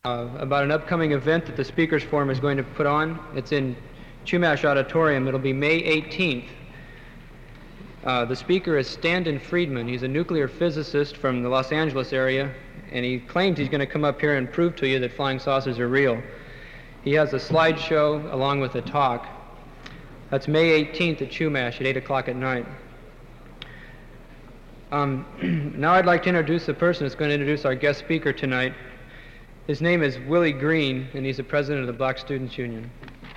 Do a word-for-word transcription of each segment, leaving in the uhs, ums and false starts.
Uh, about an upcoming event that the Speakers Forum is going to put on. It's in Chumash Auditorium. It'll be May eighteenth. Uh, the speaker is Stanton Friedman. He's a nuclear physicist from the Los Angeles area, and he claims he's going to come up here and prove to you that flying saucers are real. He has a slideshow along with a talk. That's May eighteenth at Chumash at eight o'clock at night. Um, now I'd like to introduce the person that's going to introduce our guest speaker tonight. His name is Willie Green, and he's the president of the Black Students Union.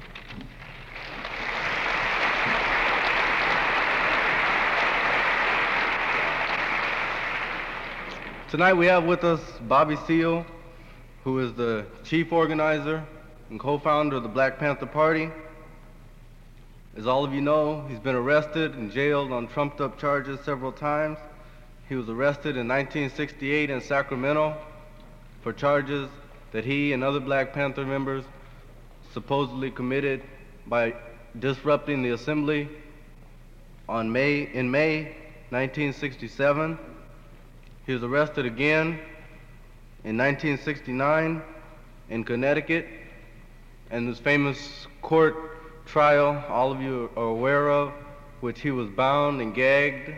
Tonight we have with us Bobby Seale, who is the chief organizer and co-founder of the Black Panther Party. As all of you know, he's been arrested and jailed on trumped-up charges several times. He was arrested in nineteen sixty-eight in Sacramento for charges that he and other Black Panther members supposedly committed by disrupting the assembly on May, in May nineteen sixty-seven. He was arrested again in nineteen sixty-nine in Connecticut, and this famous court trial all of you are aware of, which he was bound and gagged,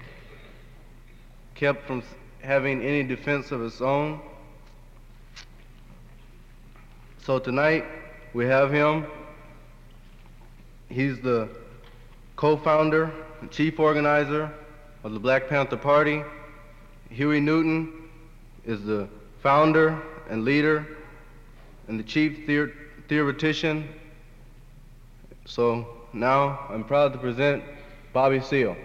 kept from having any defense of his own. So tonight we have him. He's the co-founder and chief organizer of the Black Panther Party. Huey Newton is the founder and leader and the chief theor theoretician. So now I'm proud to present Bobby Seale.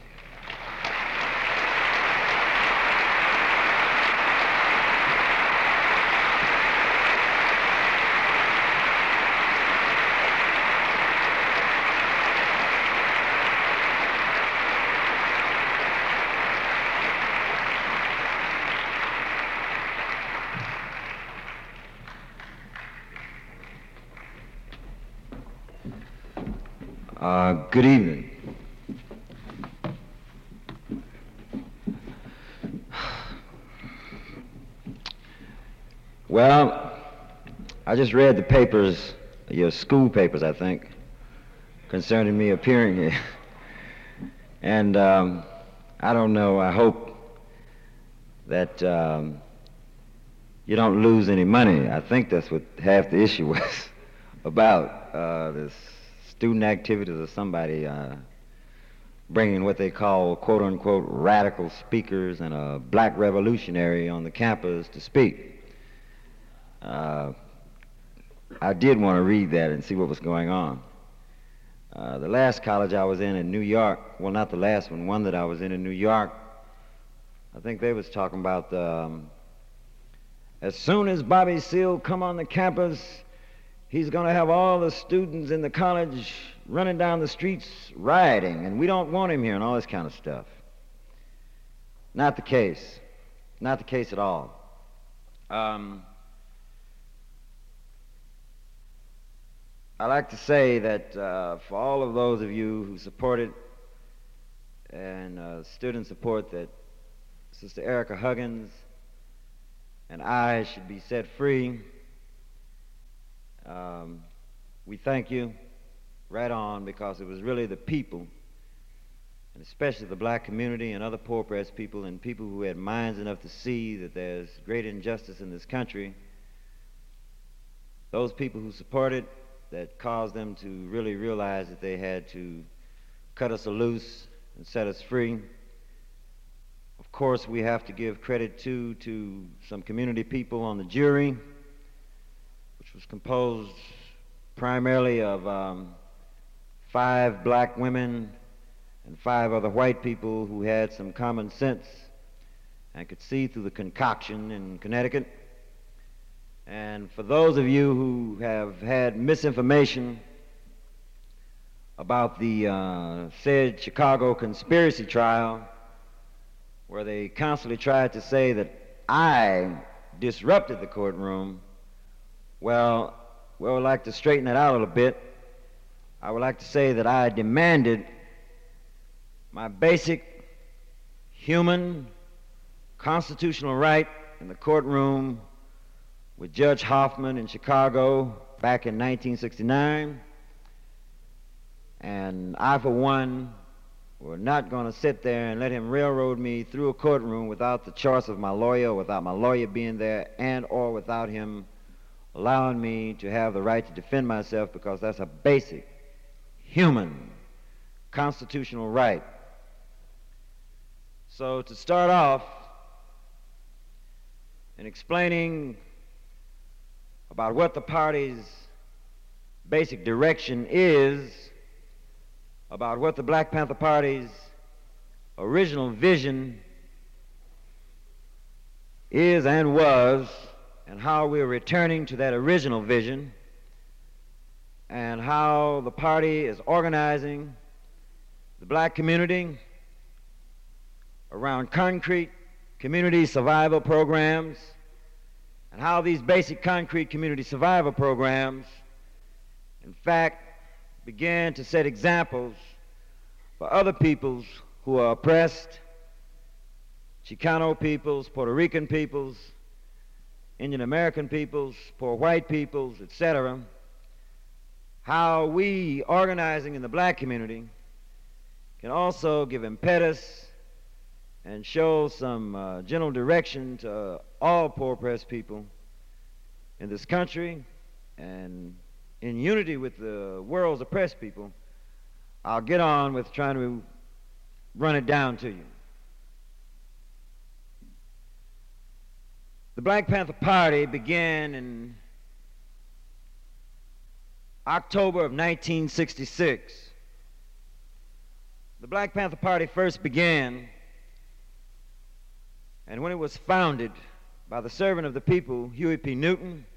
Uh, good evening. Well, I just read the papers, your school papers, I think, concerning me appearing here. And um, I don't know, I hope that um, you don't lose any money. I think that's what half the issue was about, uh, this student activities of somebody uh, bringing what they call quote-unquote radical speakers and a black revolutionary on the campus to speak. Uh, I did want to read that and see what was going on. Uh, the last college I was in in New York, well, not the last one, one that I was in in New York, I think they was talking about um, as soon as Bobby Seale come on the campus, he's going to have all the students in the college running down the streets rioting, and we don't want him here and all this kind of stuff. Not the case. Not the case at all. Um, I like to say that uh, for all of those of you who supported and uh, stood in support that Sister Erica Huggins and I should be set free, Um, we thank you right on, because it was really the people, and especially the black community and other poor oppressed people and people who had minds enough to see that there's great injustice in this country, those people who supported, that caused them to really realize that they had to cut us loose and set us free. Of course, we have to give credit too to some community people on the jury, which was composed primarily of um, five black women and five other white people who had some common sense and could see through the concoction in Connecticut. And for those of you who have had misinformation about the uh, said Chicago conspiracy trial, where they constantly tried to say that I disrupted the courtroom, well, we would like to straighten that out a little bit. I would like to say that I demanded my basic human constitutional right in the courtroom with Judge Hoffman in Chicago back in nineteen sixty-nine. And I, for one, were not going to sit there and let him railroad me through a courtroom without the choice of my lawyer, without my lawyer being there, and or without him allowing me to have the right to defend myself, because that's a basic human constitutional right. So to start off in explaining about what the party's basic direction is, about what the Black Panther Party's original vision is and was, and how we're returning to that original vision, and how the party is organizing the black community around concrete community survival programs, and how these basic concrete community survival programs, in fact, began to set examples for other peoples who are oppressed, Chicano peoples, Puerto Rican peoples, Indian American peoples, poor white peoples, et cetera, how we, organizing in the black community, can also give impetus and show some uh, general direction to uh, all poor oppressed people in this country, and in unity with the world's oppressed people. I'll get on with trying to run it down to you. The Black Panther Party began in October of nineteen sixty-six. The Black Panther Party first began, and when it was founded by the servant of the people, Huey P. Newton,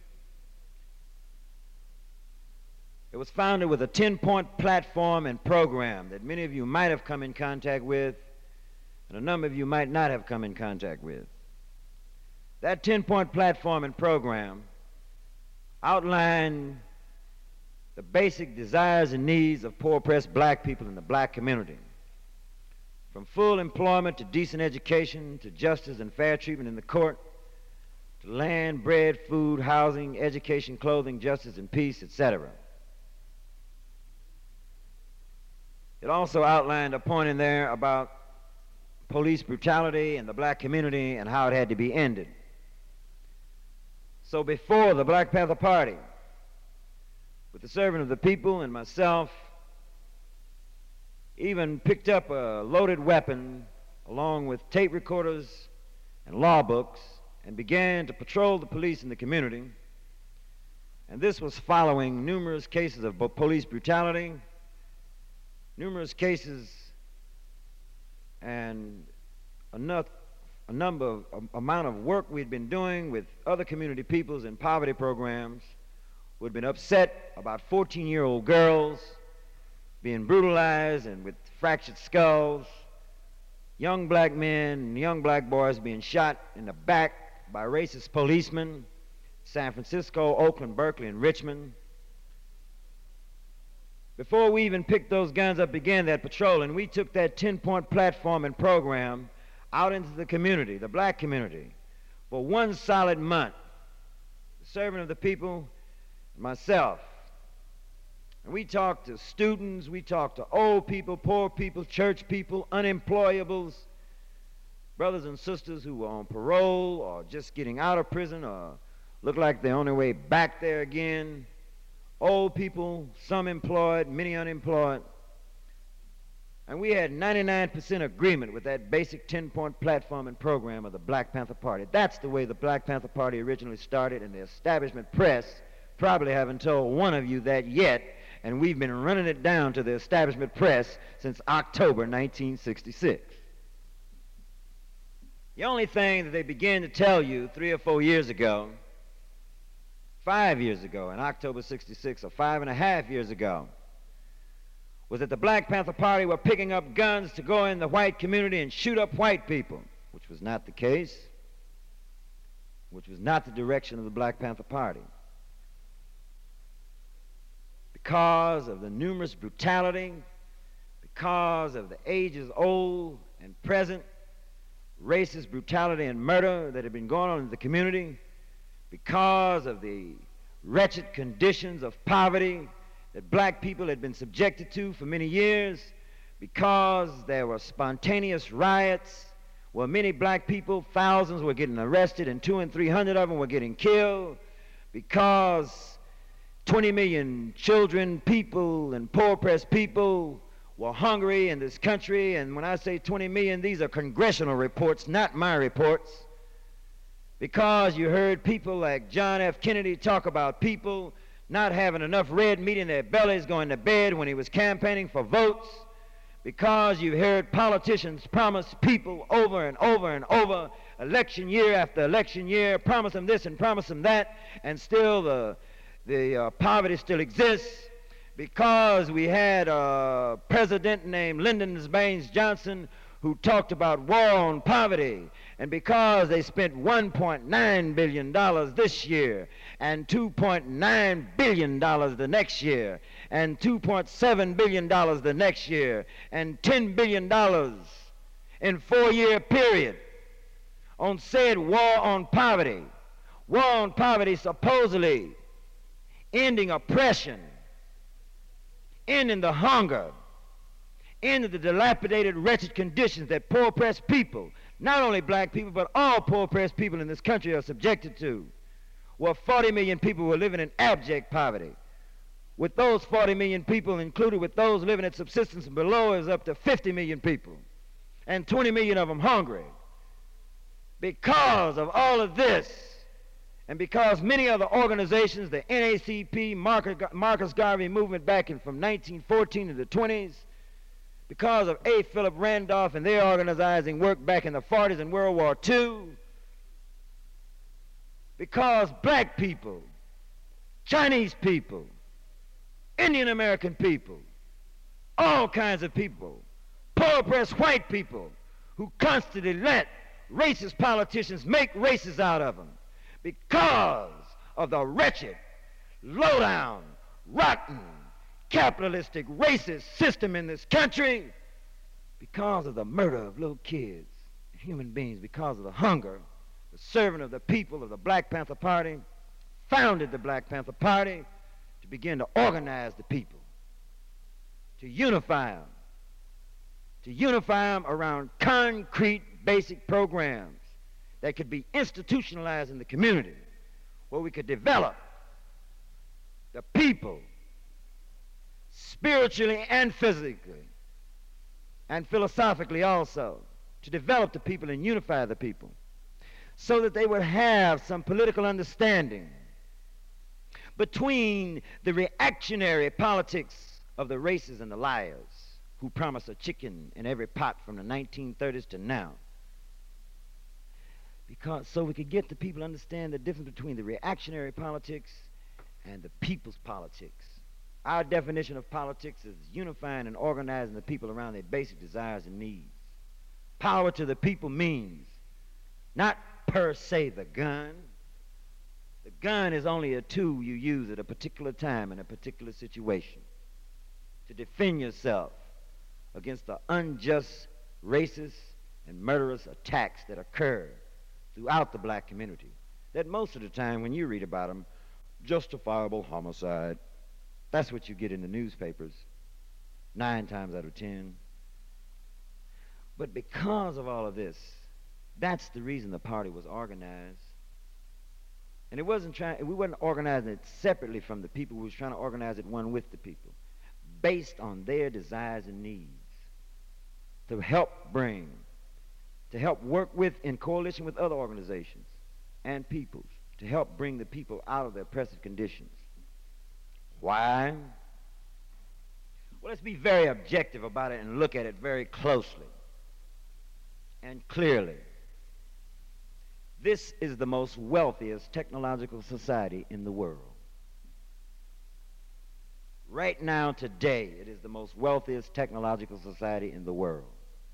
it was founded with a ten-point platform and program that many of you might have come in contact with, and a number of you might not have come in contact with. That ten-point platform and program outlined the basic desires and needs of poor oppressed black people in the black community, from full employment to decent education to justice and fair treatment in the court, to land, bread, food, housing, education, clothing, justice and peace, et cetera. It also outlined a point in there about police brutality in the black community and how it had to be ended. So before the Black Panther Party, with the servant of the people and myself, even picked up a loaded weapon along with tape recorders and law books and began to patrol the police in the community. And this was following numerous cases of police brutality, numerous cases and enough, a number of a, amount of work we'd been doing with other community peoples in poverty programs who had been upset about fourteen-year-old girls being brutalized and with fractured skulls, young black men and young black boys being shot in the back by racist policemen, San Francisco, Oakland, Berkeley, and Richmond. Before we even picked those guns up, began that patrol, and we took that ten-point platform and program out into the community, the black community, for one solid month. The servant of the people, myself. And we talked to students, we talked to old people, poor people, church people, unemployables, brothers and sisters who were on parole or just getting out of prison or looked like they're on their way back there again. Old people, some employed, many unemployed. And we had ninety-nine percent agreement with that basic ten-point platform and program of the Black Panther Party. That's the way the Black Panther Party originally started, and the establishment press probably haven't told one of you that yet, and we've been running it down to the establishment press since October nineteen sixty-six. The only thing that they began to tell you three or four years ago, five years ago, in October sixty-six, or five and a half years ago, was that the Black Panther Party were picking up guns to go in the white community and shoot up white people, which was not the case, which was not the direction of the Black Panther Party. Because of the numerous brutality, because of the ages-old and present racist brutality and murder that had been going on in the community, because of the wretched conditions of poverty that black people had been subjected to for many years, because there were spontaneous riots where many black people, thousands, were getting arrested and two and three hundred of them were getting killed, because twenty million children, people, and poor-oppressed people were hungry in this country. And when I say twenty million, these are congressional reports, not my reports. Because you heard people like John F. Kennedy talk about people not having enough red meat in their bellies going to bed when he was campaigning for votes. Because you heard politicians promise people over and over and over, election year after election year, promise them this and promise them that, and still the, the uh, poverty still exists. Because we had a president named Lyndon Baines Johnson who talked about war on poverty, and because they spent one point nine billion dollars this year, and two point nine billion dollars the next year, and two point seven billion dollars the next year, and ten billion dollars in four-year period on said war on poverty. War on poverty supposedly ending oppression, ending the hunger, into the dilapidated, wretched conditions that poor oppressed people, not only black people, but all poor oppressed people in this country are subjected to, where forty million people were living in abject poverty. With those forty million people included with those living at subsistence and below is up to fifty million people, and twenty million of them hungry. Because of all of this, and because many other organizations, the N A C P, Marcus Garvey movement back in from nineteen fourteen to the twenties, because of A. Philip Randolph and their organizing work back in the forties and World War Two, because black people, Chinese people, Indian American people, all kinds of people, poor oppressed white people who constantly let racist politicians make races out of them, because of the wretched, low-down, rotten, capitalistic, racist system in this country, because of the murder of little kids and human beings, because of the hunger, the servant of the people of the Black Panther Party founded the Black Panther Party to begin to organize the people, to unify them, to unify them around concrete, basic programs that could be institutionalized in the community, where we could develop the people spiritually and physically and philosophically also, to develop the people and unify the people so that they would have some political understanding between the reactionary politics of the racists and the liars who promise a chicken in every pot from the nineteen thirties to now. Because so we could get the people to understand the difference between the reactionary politics and the people's politics. Our definition of politics is unifying and organizing the people around their basic desires and needs. Power to the people means not per se the gun. The gun is only a tool you use at a particular time in a particular situation to defend yourself against the unjust, racist, and murderous attacks that occur throughout the black community, that most of the time when you read about them, justifiable homicide, that's what you get in the newspapers, nine times out of ten. But because of all of this, that's the reason the party was organized. And it wasn't trying, we wasn't organizing it separately from the people. We was trying to organize it one with the people, based on their desires and needs, to help bring, to help work with, in coalition with other organizations and peoples, to help bring the people out of their oppressive conditions. Why? Well, let's be very objective about it and look at it very closely and clearly. This is the most wealthiest technological society in the world. Right now, today, it is the most wealthiest technological society in the world.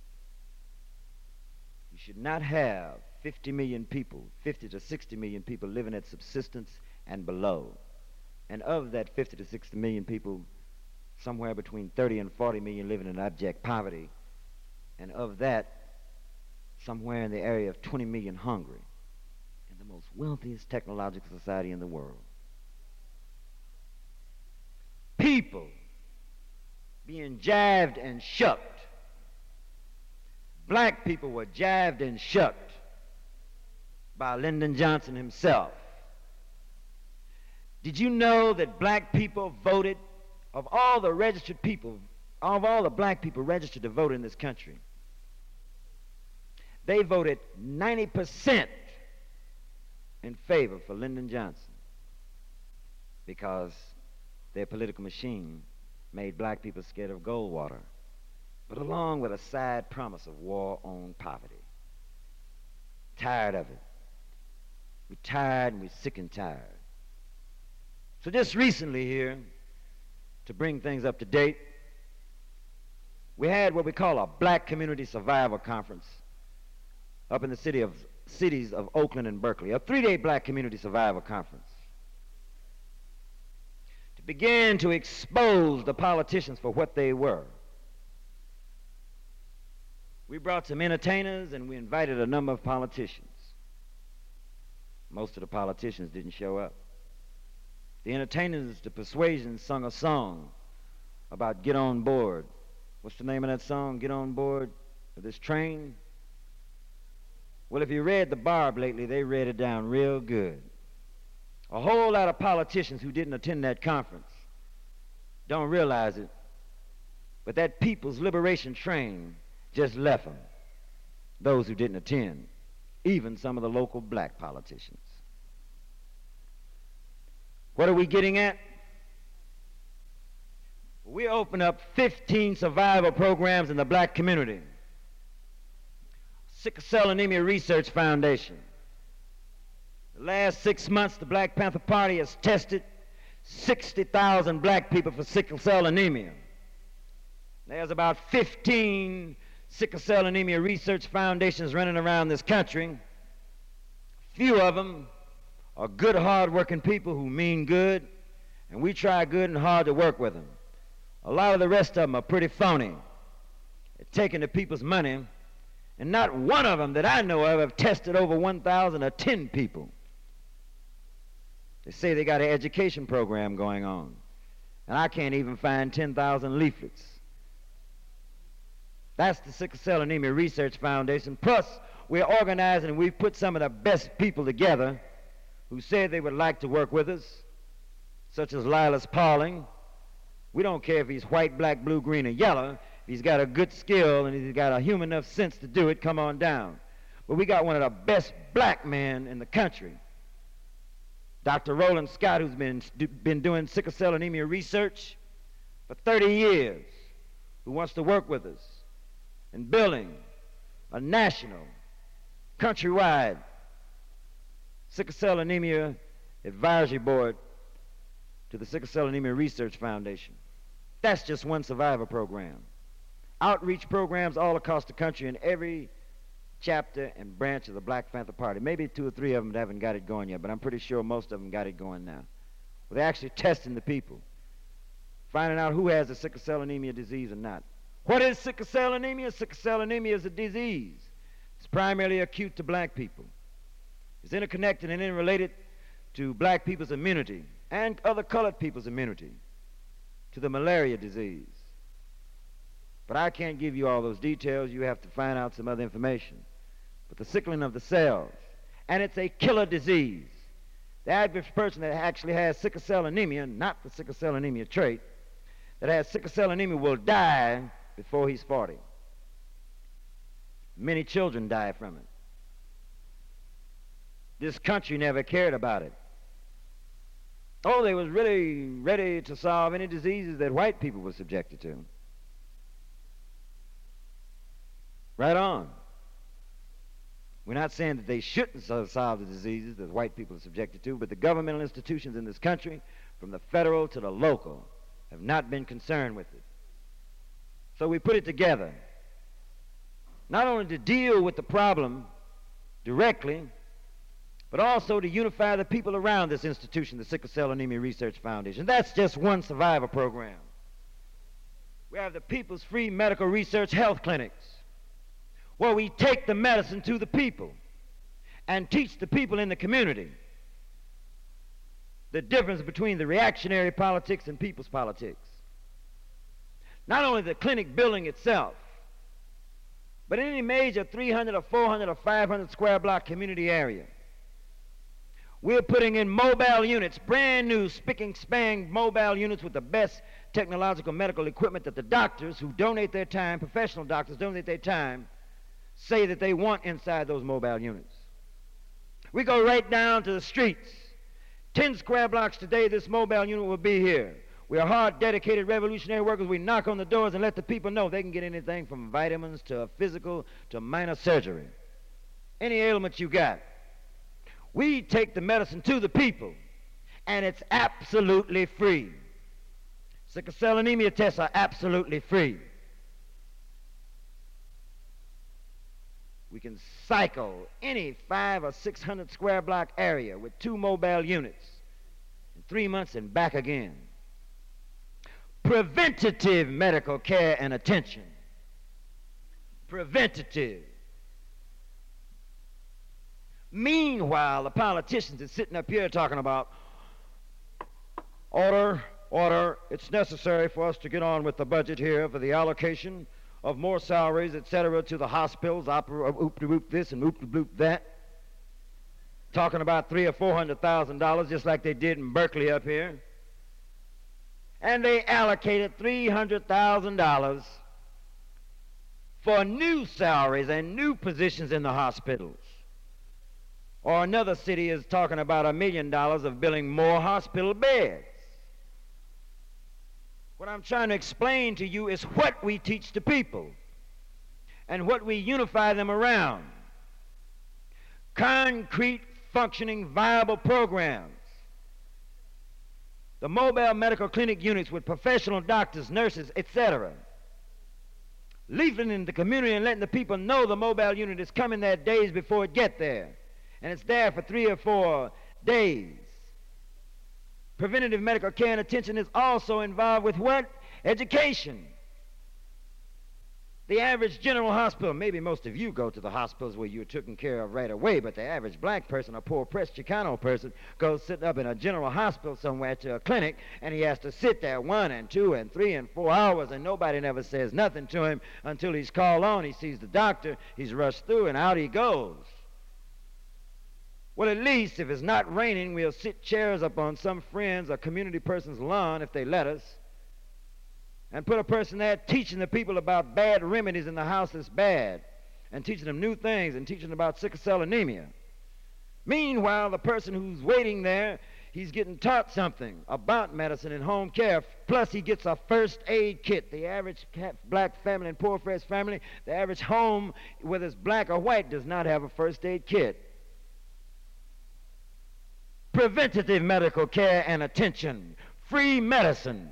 You should not have fifty million people, fifty to sixty million people living at subsistence and below. And of that fifty to sixty million people, somewhere between thirty and forty million living in abject poverty. And of that, somewhere in the area of twenty million hungry. And the the most wealthiest technological society in the world. People being jived and shucked. Black people were jived and shucked by Lyndon Johnson himself. Did you know that black people voted, of all the registered people, of all the black people registered to vote in this country, they voted ninety percent in favor for Lyndon Johnson because their political machine made black people scared of Goldwater, but along with a side promise of war on poverty. Tired of it. We're tired and we're sick and tired. So just recently here, to bring things up to date, we had what we call a Black Community Survival Conference up in the city of, cities of Oakland and Berkeley, a three-day Black Community Survival Conference, to begin to expose the politicians for what they were. We brought some entertainers and we invited a number of politicians. Most of the politicians didn't show up. The entertainers, the persuasion, sung a song about get on board. What's the name of that song? Get on board of this train? Well, if you read the Barb lately, they read it down real good. A whole lot of politicians who didn't attend that conference don't realize it, but that People's Liberation Train just left them, those who didn't attend, even some of the local black politicians. What are we getting at? We opened up fifteen survival programs in the black community. Sickle Cell Anemia Research Foundation. The last six months, the Black Panther Party has tested sixty thousand black people for sickle cell anemia. There's about fifteen sickle cell anemia research foundations running around this country. Few of them are good, hard-working people who mean good, and we try good and hard to work with them. A lot of the rest of them are pretty phony. They're taking the people's money, and not one of them that I know of have tested over one thousand or ten people. They say they got an education program going on, and I can't even find ten thousand leaflets. That's the Sickle Cell Anemia Research Foundation. Plus, we're organizing and we've put some of the best people together who said they would like to work with us, such as Lilas Pauling. We don't care if he's white, black, blue, green, or yellow. If he's got a good skill and he's got a human enough sense to do it, come on down. But we got one of the best black men in the country, Doctor Roland Scott, who's been, been doing sickle cell anemia research for thirty years, who wants to work with us in building a national, countrywide sickle cell anemia advisory board to the Sickle Cell Anemia Research Foundation. That's just one survivor program. Outreach programs all across the country in every chapter and branch of the Black Panther Party. Maybe two or three of them haven't got it going yet, but I'm pretty sure most of them got it going now. Well, they're actually testing the people, finding out who has the sickle cell anemia disease or not. What is sickle cell anemia? Sickle cell anemia is a disease. It's primarily acute to black people. It's interconnected and interrelated to black people's immunity and other colored people's immunity to the malaria disease. But I can't give you all those details. You have to find out some other information. But the sickling of the cells, and it's a killer disease. The average person that actually has sickle cell anemia, not the sickle cell anemia trait, that has sickle cell anemia will die before he's forty. Many children die from it. This country never cared about it. Oh, they was really ready to solve any diseases that white people were subjected to. Right on. We're not saying that they shouldn't solve the diseases that white people are subjected to, but the governmental institutions in this country, from the federal to the local, have not been concerned with it. So we put it together, not only to deal with the problem directly, but also to unify the people around this institution, the Sickle Cell Anemia Research Foundation. That's just one survivor program. We have the People's Free Medical Research Health Clinics, where we take the medicine to the people and teach the people in the community the difference between the reactionary politics and people's politics. Not only the clinic building itself, but in any major three hundred or four hundred or five hundred square block community area, we're putting in mobile units, brand new spick and span mobile units with the best technological medical equipment that the doctors who donate their time, professional doctors donate their time, say that they want inside those mobile units. We go right down to the streets. Ten square blocks today, this mobile unit will be here. We are hard, dedicated, revolutionary workers. We knock on the doors and let the people know they can get anything from vitamins to physical to minor surgery. Any ailment you got. We take the medicine to the people, and it's absolutely free. Sickle cell anemia tests are absolutely free. We can cycle any five or six hundred square block area with two mobile units in three months and back again. Preventative medical care and attention. Preventative. Meanwhile, the politicians are sitting up here talking about order, order, it's necessary for us to get on with the budget here for the allocation of more salaries, et cetera, to the hospitals, opera, oop-de-boop this and oop-de-bloop that. Talking about three or four hundred thousand dollars, just like they did in Berkeley up here. And they allocated three hundred thousand dollars for new salaries and new positions in the hospitals. Or another city is talking about a million dollars of building more hospital beds. What I'm trying to explain to you is what we teach the people and what we unify them around. Concrete, functioning, viable programs. The mobile medical clinic units with professional doctors, nurses, et cetera. Leafleting in the community and letting the people know the mobile unit is coming there days before it gets there. And it's there for three or four days. Preventative medical care and attention is also involved with what? Education. The average general hospital, maybe most of you go to the hospitals where you're taken care of right away, but the average black person, a poor pressed Chicano person, goes sitting up in a general hospital somewhere to a clinic, and he has to sit there one and two and three and four hours, and nobody never says nothing to him until he's called on. He sees the doctor, he's rushed through, and out he goes. Well, at least if it's not raining, we'll sit chairs up on some friend's or community person's lawn, if they let us, and put a person there teaching the people about bad remedies in the house that's bad, and teaching them new things, and teaching them about sickle cell anemia. Meanwhile, the person who's waiting there, he's getting taught something about medicine and home care, plus he gets a first aid kit. The average black family and poor pressed family, the average home, whether it's black or white, does not have a first aid kit. Preventative medical care and attention, free medicine.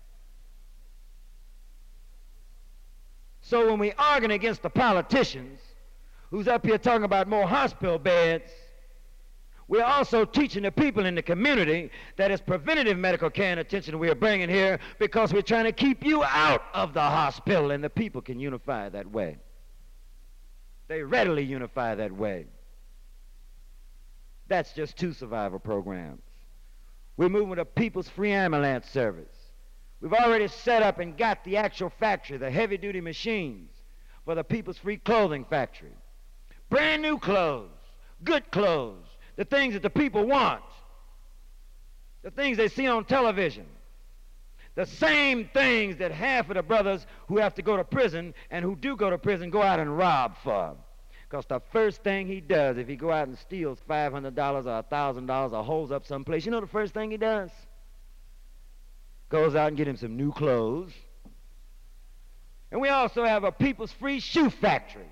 So when we argue against the politicians who's up here talking about more hospital beds, we're also teaching the people in the community that it's preventative medical care and attention we're bringing here, because we're trying to keep you out of the hospital, and the people can unify that way. They readily unify that way. That's just two survival programs. We're moving with a people's free ambulance service. We've already set up and got the actual factory, the heavy-duty machines for the people's free clothing factory. Brand new clothes, good clothes, the things that the people want, the things they see on television, the same things that half of the brothers who have to go to prison and who do go to prison go out and rob for. Because the first thing he does, if he go out and steals five hundred dollars or one thousand dollars or holds up someplace, you know the first thing he does? Goes out and get him some new clothes. And we also have a people's free shoe factory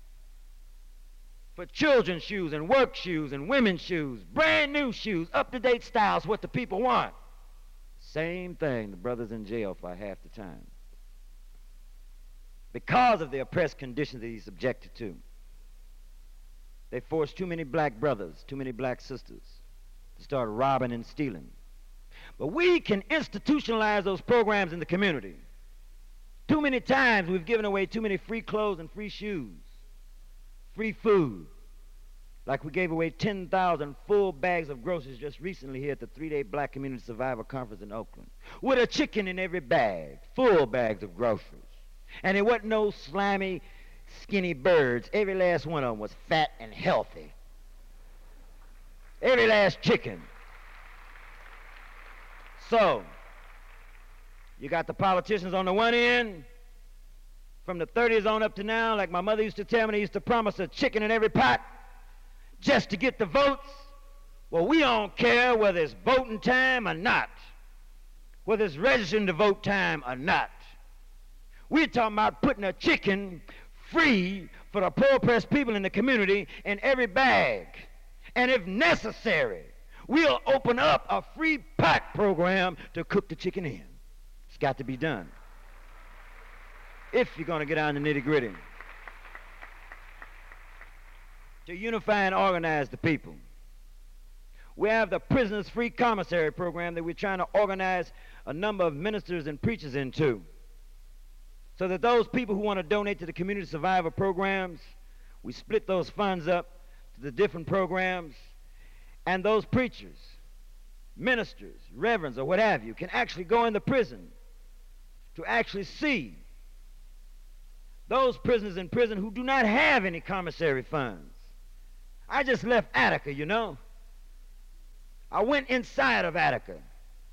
for children's shoes and work shoes and women's shoes, brand new shoes, up-to-date styles, what the people want. Same thing, the brothers in jail for half the time, because of the oppressed conditions that he's subjected to. They forced too many black brothers, too many black sisters to start robbing and stealing. But we can institutionalize those programs in the community. Too many times we've given away too many free clothes and free shoes, free food, Like we gave away ten thousand full bags of groceries just recently here at the three-day Black Community Survivor Conference in Oakland, with a chicken in every bag, full bags of groceries. And it wasn't no slimy, skinny birds. Every last one of them was fat and healthy. Every last chicken. So, you got the politicians on the one end, from the thirties on up to now, like my mother used to tell me, they used to promise a chicken in every pot just to get the votes. Well, we don't care whether it's voting time or not, whether it's registering to vote time or not. We're talking about putting a chicken free for the poor oppressed people in the community in every bag. And if necessary, we'll open up a free pot program to cook the chicken in. It's got to be done if you're going to get down to the nitty-gritty. To unify and organize the people. We have the Prisoners Free Commissary program that we're trying to organize a number of ministers and preachers into, so that those people who want to donate to the community survivor programs, we split those funds up to the different programs, and those preachers, ministers, reverends, or what have you, can actually go into prison to actually see those prisoners in prison who do not have any commissary funds. I just left Attica, you know. I went inside of Attica.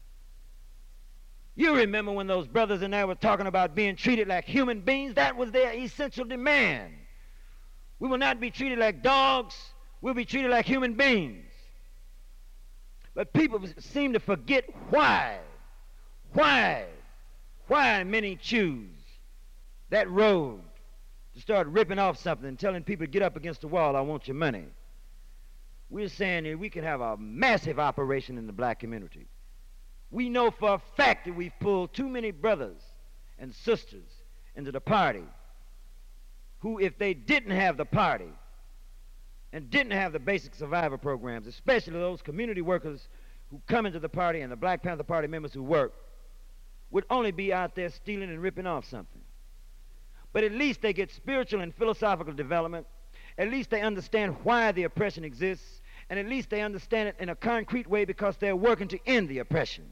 You remember when those brothers in there were talking about being treated like human beings? That was their essential demand. We will not be treated like dogs. We'll be treated like human beings. But people seem to forget why. Why? Why many choose that road to start ripping off something and telling people to get up against the wall, I want your money. We're saying that we can have a massive operation in the black community. We know for a fact that we've pulled too many brothers and sisters into the party who, if they didn't have the party and didn't have the basic survivor programs, especially those community workers who come into the party and the Black Panther Party members who work, would only be out there stealing and ripping off something. But at least they get spiritual and philosophical development. At least they understand why the oppression exists, and at least they understand it in a concrete way because they're working to end the oppression.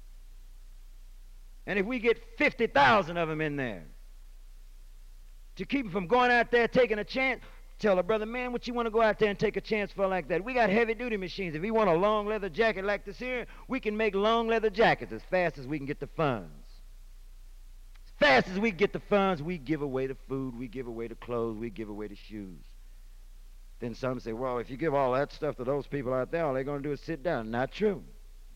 And if we get fifty thousand of them in there to keep them from going out there taking a chance, tell a brother, man, what you want to go out there and take a chance for like that? We got heavy duty machines. If you want a long leather jacket like this here, we can make long leather jackets as fast as we can get the funds. As fast as we get the funds, we give away the food, we give away the clothes, we give away the shoes. Then some say, well, if you give all that stuff to those people out there, all they're going to do is sit down. Not true.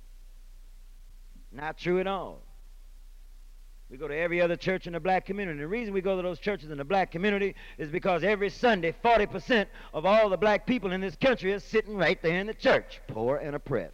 Not true at all. We go to every other church in the black community. The reason we go to those churches in the black community is because every Sunday, forty percent of all the black people in this country is sitting right there in the church, poor and oppressed.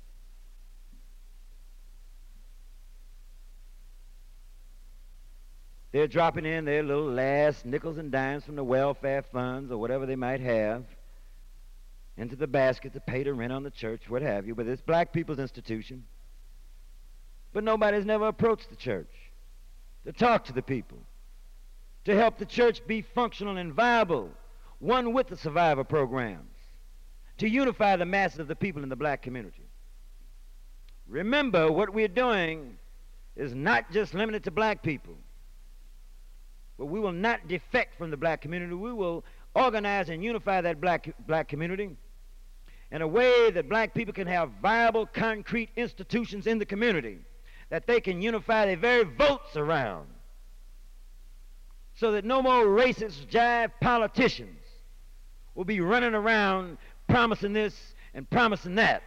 They're dropping in their little last nickels and dimes from the welfare funds or whatever they might have into the basket to pay the rent on the church, what have you. But it's black people's institution. But nobody's never approached the church to talk to the people, to help the church be functional and viable, one with the survivor programs, to unify the masses of the people in the black community. Remember, what we're doing is not just limited to black people. But we will not defect from the black community. We will organize and unify that black, black community in a way that black people can have viable, concrete institutions in the community that they can unify their very votes around, so that no more racist jive politicians will be running around promising this and promising that.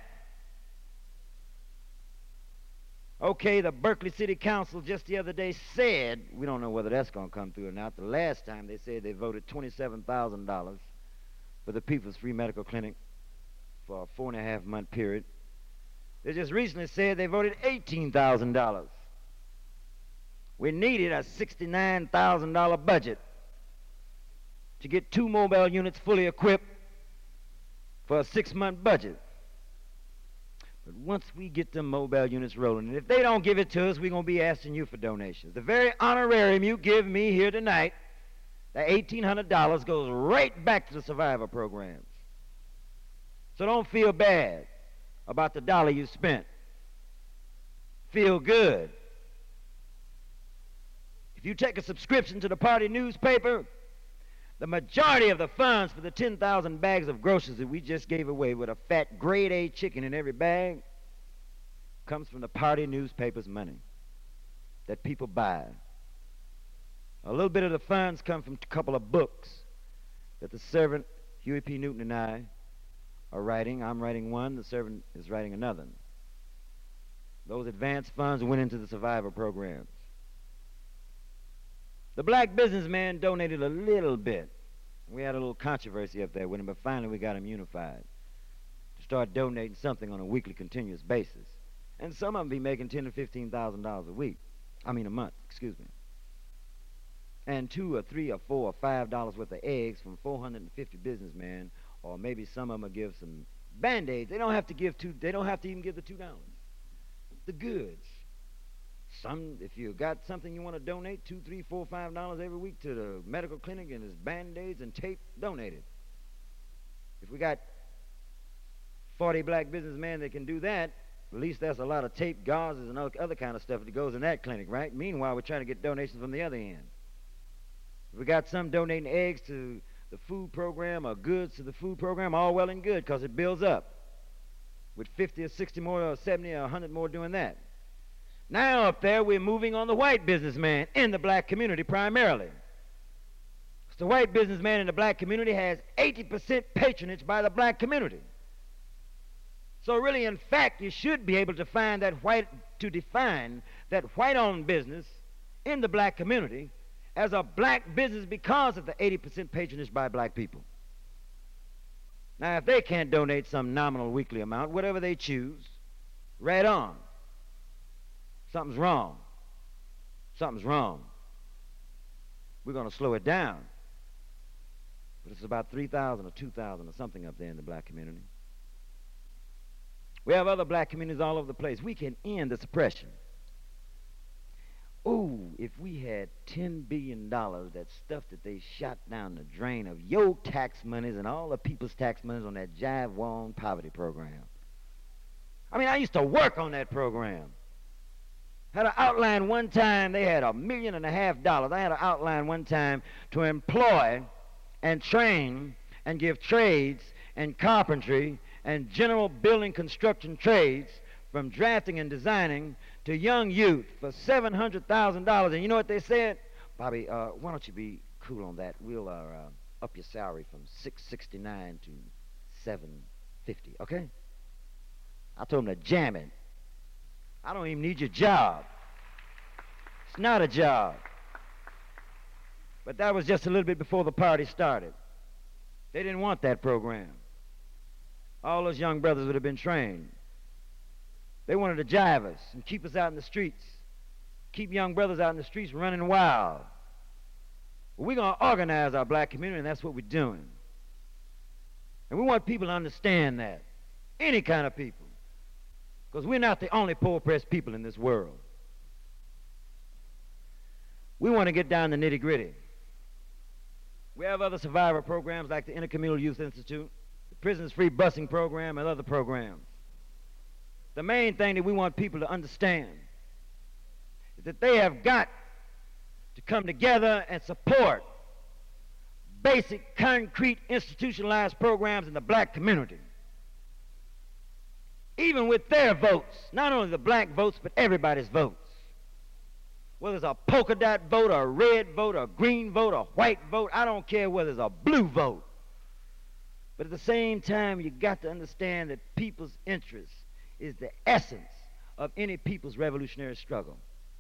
Okay, the Berkeley City Council just the other day said, we don't know whether that's going to come through or not, the last time they said they voted twenty-seven thousand dollars for the People's Free Medical Clinic for a four and a half month period. They just recently said they voted eighteen thousand dollars. We needed a sixty-nine thousand dollar budget to get two mobile units fully equipped for a six month budget. But once we get them mobile units rolling, and if they don't give it to us, we're going to be asking you for donations. The very honorarium you give me here tonight, the eighteen hundred dollars, goes right back to the survivor programs. So don't feel bad about the dollar you spent. Feel good. If you take a subscription to the party newspaper, the majority of the funds for the ten thousand bags of groceries that we just gave away with a fat grade A chicken in every bag comes from the party newspaper's money that people buy. A little bit of the funds come from a couple of books that the servant, Huey P. Newton, and I are writing. I'm writing one, the servant is writing another. Those advance funds went into the survivor programs. The black businessman donated a little bit. We had a little controversy up there with him, but finally we got him unified to start donating something on a weekly, continuous basis. And some of them be making ten to fifteen thousand dollars a week. I mean a month, excuse me. And two or three or four or five dollars worth of eggs from four hundred fifty businessmen, or maybe some of them will give some Band-Aids. They don't have to give two. They don't have to even give the two dollars. The goods. Some, if you got something you want to donate, two, three, four, five dollars every week to the medical clinic and there's Band-Aids and tape, donate it. If we got forty black businessmen that can do that, at least that's a lot of tape, gauzes, and other kind of stuff that goes in that clinic, right? Meanwhile, we're trying to get donations from the other end. If we got some donating eggs to the food program or goods to the food program, all well and good, because it builds up. With fifty or sixty more or seventy or one hundred more doing that. Now up there, we're moving on the white businessman in the black community primarily. Because the white businessman in the black community has eighty percent patronage by the black community. So really, in fact, you should be able to find that white, to define that white-owned business in the black community as a black business because of the eighty percent patronage by black people. Now, if they can't donate some nominal weekly amount, whatever they choose, right on. Something's wrong. Something's wrong. We're going to slow it down. But it's about three thousand or two thousand or something up there in the black community. We have other black communities all over the place. We can end the suppression. Ooh, if we had ten billion dollars, that stuff that they shot down the drain of your tax monies and all the people's tax monies on that Jive Wong poverty program. I mean, I used to work on that program. Had an outline one time, they had a million and a half dollars. I had an outline one time to employ and train and give trades and carpentry and general building construction trades from drafting and designing to young youth for seven hundred thousand dollars. And you know what they said? Bobby, uh, why don't you be cool on that? We'll uh, uh, up your salary from six sixty-nine to seven fifty, okay? I told them to jam it. I don't even need your job. It's not a job. But that was just a little bit before the party started. They didn't want that program. All those young brothers would have been trained. They wanted to jive us and keep us out in the streets. Keep young brothers out in the streets running wild. Well, we're going to organize our black community, and that's what we're doing. And we want people to understand that. Any kind of people. Because we're not the only poor oppressed people in this world. We want to get down to nitty gritty. We have other survivor programs like the Intercommunal Youth Institute, the Prisons Free Busing Program, and other programs. The main thing that we want people to understand is that they have got to come together and support basic, concrete, institutionalized programs in the black community. Even with their votes, not only the black votes, but everybody's votes. Whether it's a polka dot vote, or a red vote, or a green vote, or a white vote, I don't care whether it's a blue vote. But at the same time, you got to understand that people's interest is the essence of any people's revolutionary struggle.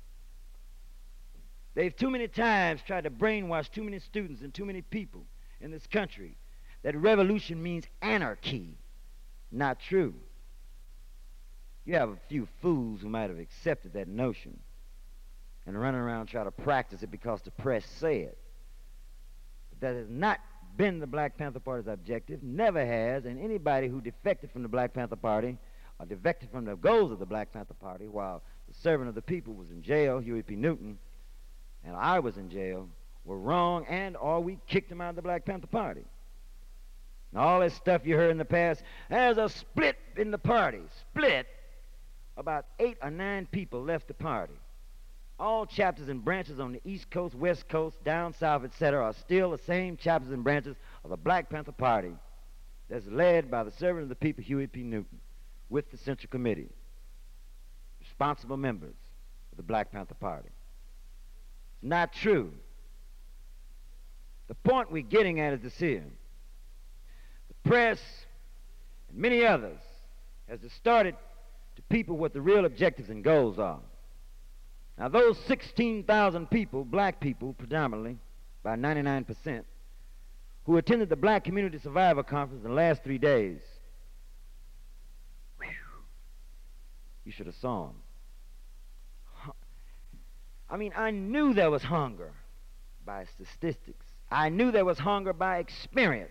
They've too many times tried to brainwash too many students and too many people in this country that revolution means anarchy. Not true. You have a few fools who might have accepted that notion and running around trying to practice it because the press say it. But that has not been the Black Panther Party's objective, never has, and anybody who defected from the Black Panther Party or defected from the goals of the Black Panther Party while the servant of the people was in jail, Huey P. Newton, and I was in jail, were wrong, and or we kicked him out of the Black Panther Party. And all this stuff you heard in the past. There's a split in the party. Split. About eight or nine people left the party. All chapters and branches on the East Coast, West Coast, down south, et cetera, are still the same chapters and branches of the Black Panther Party that's led by the servant of the people, Huey P. Newton, with the Central Committee, responsible members of the Black Panther Party. It's not true. The point we're getting at is this here. The press and many others has distorted to people what the real objectives and goals are. Now those sixteen thousand people, black people predominantly, by ninety-nine percent, who attended the Black Community Survivor Conference in the last three days, whew, you should have saw them. I mean, I knew there was hunger by statistics. I knew there was hunger by experience.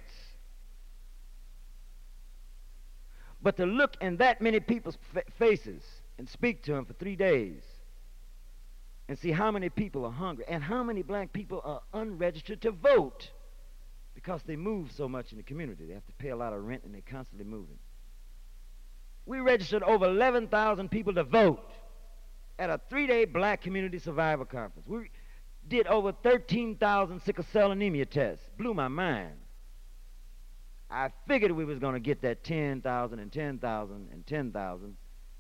But to look in that many people's fa- faces and speak to them for three days and see how many people are hungry and how many black people are unregistered to vote because they move so much in the community. They have to pay a lot of rent and they're constantly moving. We registered over eleven thousand people to vote at a three-day Black Community Survivor Conference. We did over thirteen thousand sickle cell anemia tests. Blew my mind. I figured we was going to get that ten thousand and ten thousand and ten thousand.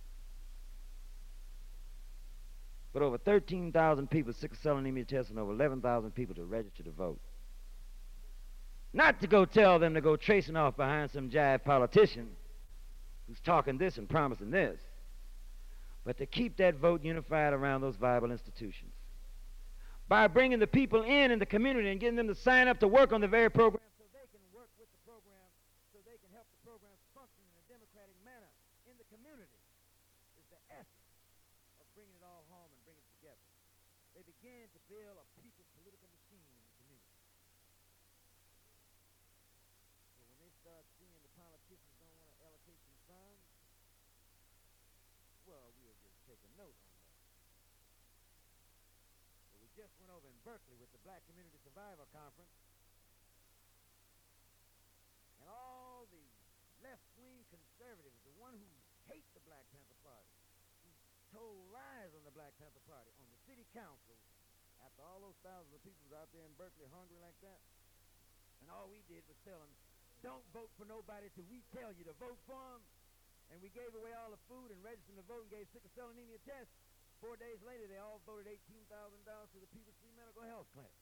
But over thirteen thousand people sickle cell anemia tests and over eleven thousand people to register to vote. Not to go tell them to go tracing off behind some jive politician who's talking this and promising this, but to keep that vote unified around those viable institutions. By bringing the people in in the community and getting them to sign up to work on the very program so they can work with the program, so they can help the programs function in a democratic manner in the community is the essence of bringing it all home and bringing it together. They began to build a people's political machine in the community. So when they start seeing the politicians don't want to allocate some funds, well, we'll just take a note on that. So we just went over in Berkeley with the Black Community Survivor Conference, and all the left-wing conservatives, the one who hate the Black Panther Party, who told lies on the Black Panther Party, on the city council, after all those thousands of people was out there in Berkeley hungry like that, and all we did was tell them, don't vote for nobody till we tell you to vote for them, and we gave away all the food and registered to vote and gave sickle cell anemia tests. Four days later, they all voted eighteen thousand dollars to the People's Free Medical Health Clinic.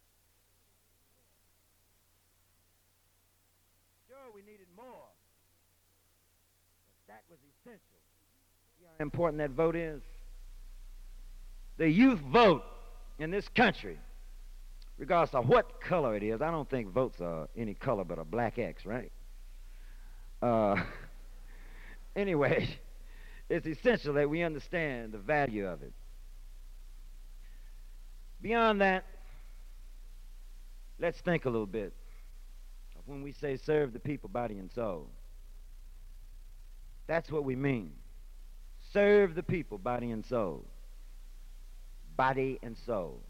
Sure, we needed more, but that was essential. See how important that vote is? The youth vote in this country, regardless of what color it is. I don't think votes are any color but a black X, right? Uh, anyway, it's essential that we understand the value of it. Beyond that, let's think a little bit of when we say serve the people, body and soul. That's what we mean. Serve the people, body and soul. Body and soul.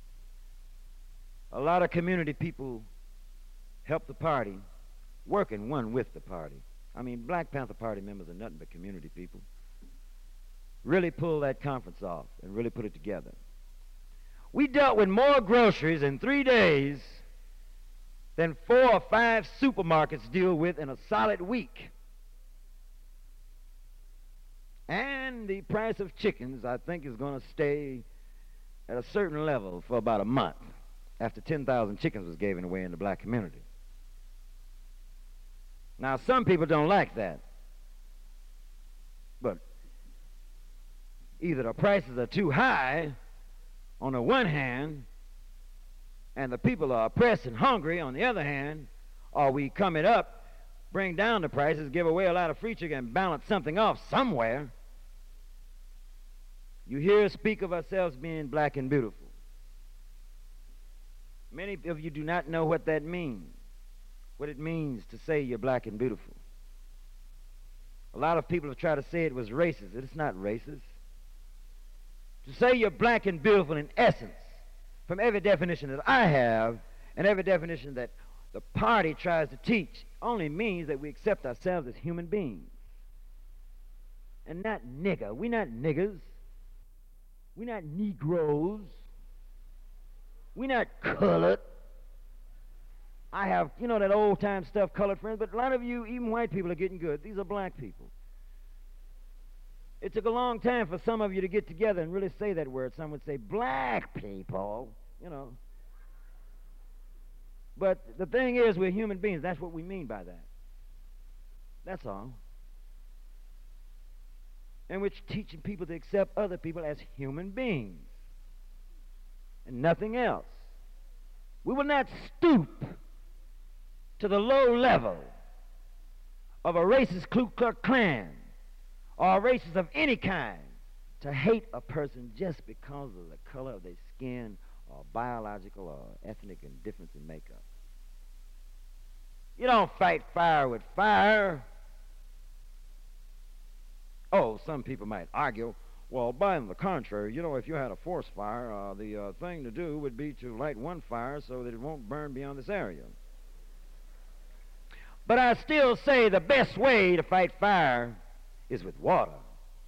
A lot of community people help the party, working one with the party. I mean, Black Panther Party members are nothing but community people. Really pull that conference off and really put it together. We dealt with more groceries in three days than four or five supermarkets deal with in a solid week. And the price of chickens, I think, is going to stay at a certain level for about a month after ten thousand chickens was given away in the black community. Now, some people don't like that. But either the prices are too high on the one hand, and the people are oppressed and hungry on the other hand, or we come it up, bring down the prices, give away a lot of free chicken, and balance something off somewhere. You hear us speak of ourselves being black and beautiful. Many of you do not know what that means, what it means to say you're black and beautiful. A lot of people have tried to say it was racist. It's not racist. To say you're black and beautiful in essence, from every definition that I have, and every definition that the party tries to teach only means that we accept ourselves as human beings. And not nigger. We're not niggers. We're not Negroes. We're not colored. I have, you know, that old-time stuff, colored friends, but a lot of you, even white people, are getting good. These are black people. It took a long time for some of you to get together and really say that word. Some would say, black people, you know. But the thing is, we're human beings. That's what we mean by that. That's all. And we're teaching people to accept other people as human beings and nothing else. We will not stoop to the low level of a racist Ku Klux Klan or a racist of any kind to hate a person just because of the color of their skin or biological or ethnic difference in makeup. You don't fight fire with fire. Oh, some people might argue, well, by the contrary, you know, if you had a forest fire, uh, the uh, thing to do would be to light one fire so that it won't burn beyond this area. But I still say the best way to fight fire is with water.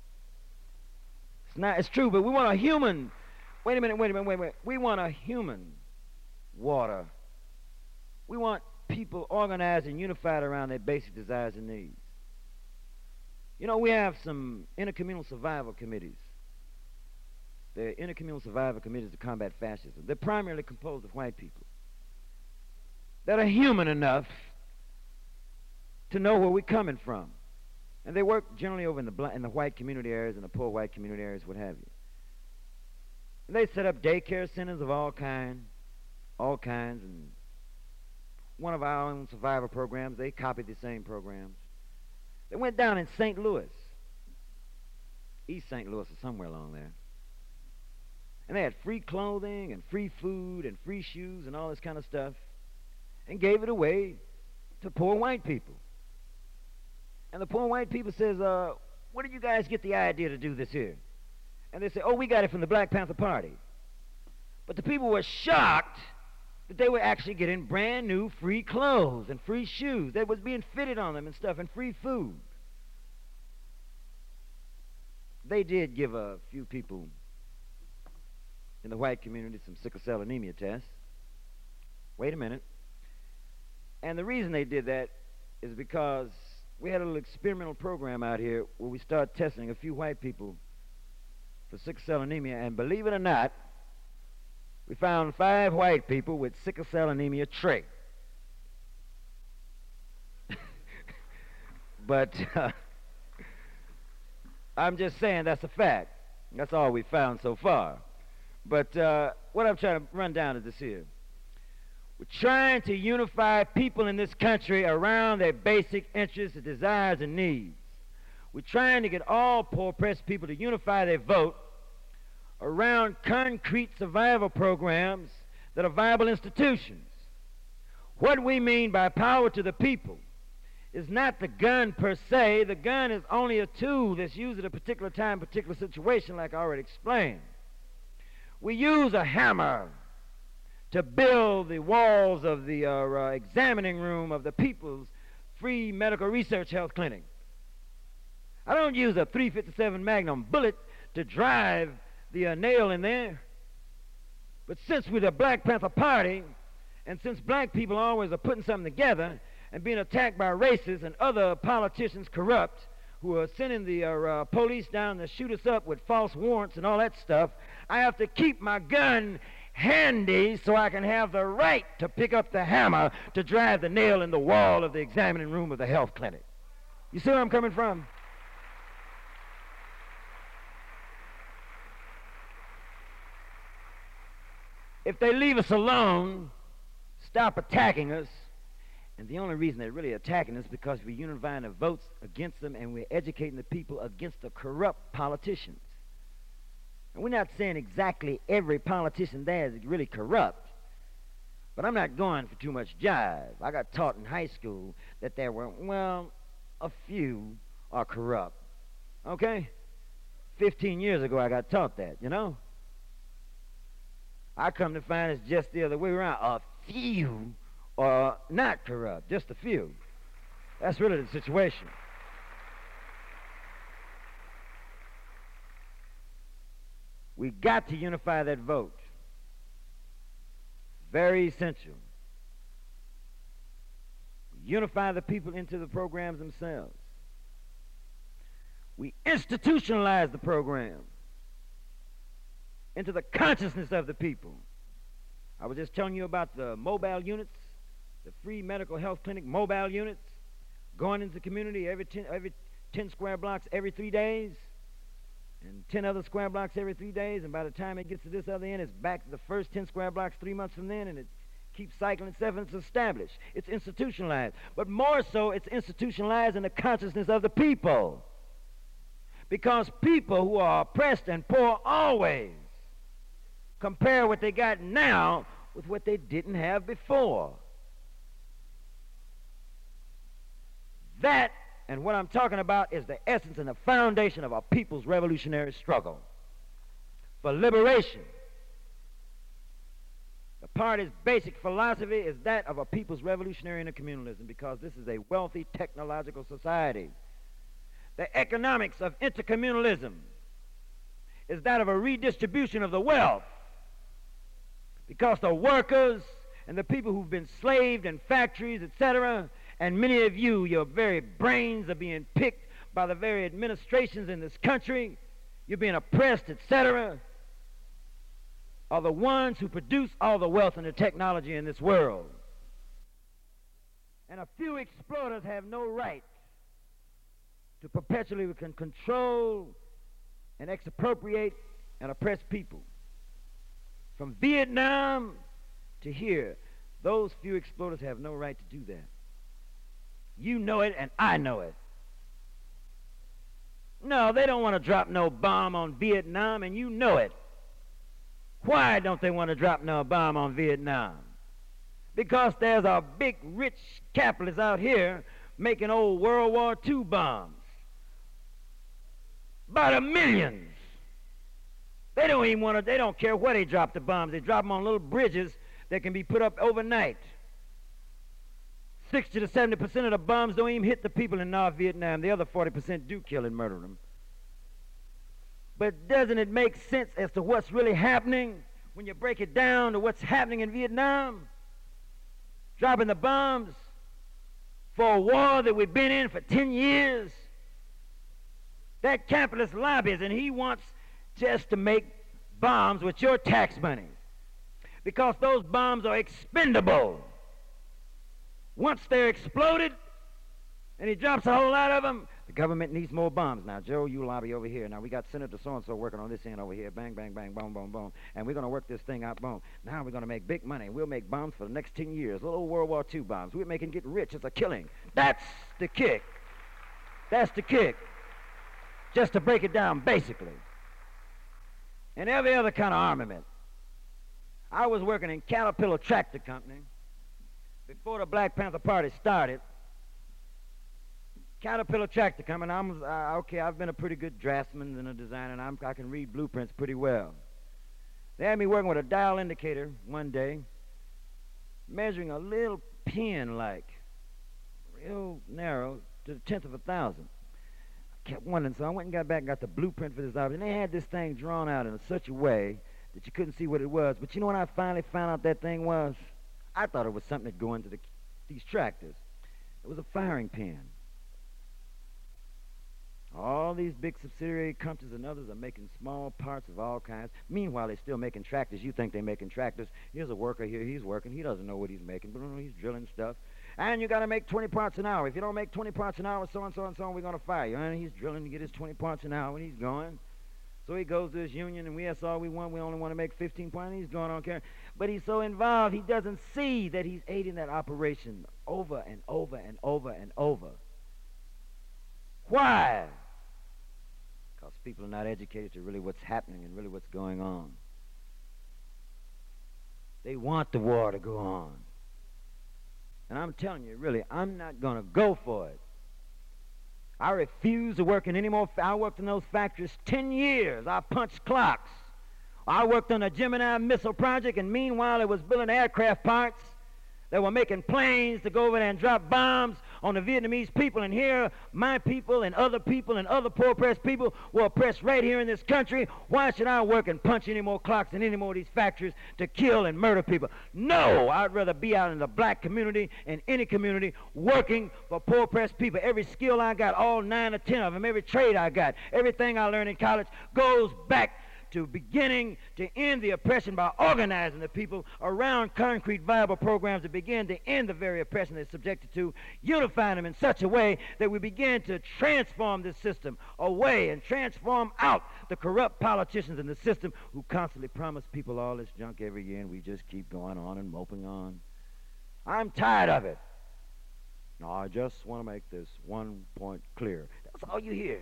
It's not, it's true, but we want a human, wait a minute, wait a minute, wait a minute. We want a human water. We want people organized and unified around their basic desires and needs. You know, we have some intercommunal survival committees. They're intercommunal survival committees to combat fascism. They're primarily composed of white people that are human enough to know where we're coming from. And they work generally over in the black, in the white community areas and the poor white community areas, what have you. And they set up daycare centers of all kinds, all kinds, and one of our own survivor programs, they copied the same programs. They went down in Saint Louis, East Saint Louis or somewhere along there. And they had free clothing and free food and free shoes and all this kind of stuff and gave it away to poor white people. And the poor white people says, uh, where did you guys get the idea to do this here? And they say, oh, we got it from the Black Panther Party. But the people were shocked that they were actually getting brand new free clothes and free shoes that was being fitted on them and stuff, and free food. They did give a few people in the white community some sickle cell anemia tests. Wait a minute. And the reason they did that is because we had a little experimental program out here where we started testing a few white people for sickle cell anemia, and believe it or not, we found five white people with sickle cell anemia trait. But uh, I'm just saying that's a fact. That's all we found so far. But uh, what I'm trying to run down is this here. We're trying to unify people in this country around their basic interests, desires, and needs. We're trying to get all poor oppressed people to unify their vote around concrete survival programs that are viable institutions. What we mean by power to the people is not the gun per se. The gun is only a tool that's used at a particular time, particular situation, like I already explained. We use a hammer to build the walls of the uh, uh, examining room of the People's Free Medical Research Health Clinic. I don't use a three fifty-seven Magnum bullet to drive the uh, nail in there. But since we're the Black Panther Party, and since black people always are putting something together and being attacked by racists and other politicians corrupt who are sending the uh, uh, police down to shoot us up with false warrants and all that stuff, I have to keep my gun handy so I can have the right to pick up the hammer to drive the nail in the wall of the examining room of the health clinic. You see where I'm coming from? If they leave us alone, stop attacking us, and the only reason they're really attacking us is because we're unifying the votes against them and we're educating the people against the corrupt politicians. And we're not saying exactly every politician there is really corrupt, but I'm not going for too much jive. I got taught in high school that there were, well, a few are corrupt. Okay? Fifteen years ago I got taught that, you know? I come to find it's just the other way around. A few or not corrupt, just a few. That's really the situation. We got to unify that vote. Very essential. Unify the people into the programs themselves. We institutionalize the program into the consciousness of the people. I was just telling you about the mobile units, the free medical health clinic mobile units, going into the community every ten, every ten square blocks every three days, and ten other square blocks every three days, and by the time it gets to this other end, it's back to the first ten square blocks three months from then, and it keeps cycling itself, and it's established. It's institutionalized. But more so, it's institutionalized in the consciousness of the people. Because people who are oppressed and poor always compare what they got now with what they didn't have before. That, and what I'm talking about, is the essence and the foundation of our people's revolutionary struggle for liberation. The party's basic philosophy is that of a people's revolutionary intercommunalism, because this is a wealthy technological society. The economics of intercommunalism is that of a redistribution of the wealth, because the workers and the people who've been slaved in factories, et cetera, and many of you, your very brains are being picked by the very administrations in this country, you're being oppressed, et cetera, are the ones who produce all the wealth and the technology in this world. And a few exploiters have no right to perpetually can control and expropriate and oppress people. From Vietnam to here, those few exploiters have no right to do that. You know it, and I know it. No, they don't want to drop no bomb on Vietnam, and you know it. Why don't they want to drop no bomb on Vietnam? Because there's a big, rich capitalist out here making old World War Two bombs. By the millions. They don't even want to, they don't care where they drop the bombs. They drop them on little bridges that can be put up overnight. sixty to seventy percent of the bombs don't even hit the people in North Vietnam. The other forty percent do kill and murder them. But doesn't it make sense as to what's really happening when you break it down to what's happening in Vietnam? Dropping the bombs for a war that we've been in for ten years. That capitalist lobbies, and he wants just to make bombs with your tax money, because those bombs are expendable. Once they're exploded, and he drops a whole lot of them, the government needs more bombs. Now, Joe, you lobby over here. Now, we got Senator so-and-so working on this end over here. Bang, bang, bang, boom, boom, boom. And we're going to work this thing out, boom. Now we're going to make big money. We'll make bombs for the next ten years. Little World War Two bombs. We're making get rich. It's a killing. That's the kick. That's the kick. Just to break it down, basically. And every other kind of armament. I was working in Caterpillar Tractor Company before the Black Panther Party started. Caterpillar Tractor Company. I'm uh, okay. I've been a pretty good draftsman and a designer, and I'm, I can read blueprints pretty well. They had me working with a dial indicator one day, measuring a little pin, like real narrow, to the tenth of a thousand. I kept wondering, so I went and got back and got the blueprint for this object, and they had this thing drawn out in such a way that you couldn't see what it was. But you know what I finally found out that thing was? I thought it was something that go into the, these tractors. It was a firing pin. All these big subsidiary companies and others are making small parts of all kinds. Meanwhile, they're still making tractors. You think they're making tractors. Here's a worker here. He's working. He doesn't know what he's making, but he's drilling stuff. And you got to make twenty parts an hour. If you don't make twenty parts an hour, so and so and so, we're going to fire you. And he's drilling to get his twenty parts an hour, and he's going. So he goes to his union, and we, that's all we want. We only want to make fifteen parts, and he's going on carrying. But he's so involved, he doesn't see that he's aiding that operation over and over and over and over. Why? Because people are not educated to really what's happening and really what's going on. They want the war to go on. And I'm telling you, really, I'm not going to go for it. I refuse to work in any more. I worked in those factories ten years. I punched clocks. I worked on the Gemini missile project, and meanwhile it was building aircraft parts. that were making planes to go over there and drop bombs on the Vietnamese people, and here my people and other people and other poor oppressed people were oppressed right here in this country. Why should I work and punch any more clocks in any more of these factories to kill and murder people? No, I'd rather be out in the black community, in any community, working for poor oppressed people. Every skill I got, all nine or ten of them, every trade I got, everything I learned in college goes back to beginning to end the oppression by organizing the people around concrete, viable programs that begin to end the very oppression they're subjected to, unifying them in such a way that we begin to transform this system away and transform out the corrupt politicians in the system who constantly promise people all this junk every year, and we just keep going on and moping on. I'm tired of it. Now, I just want to make this one point clear. That's all you hear.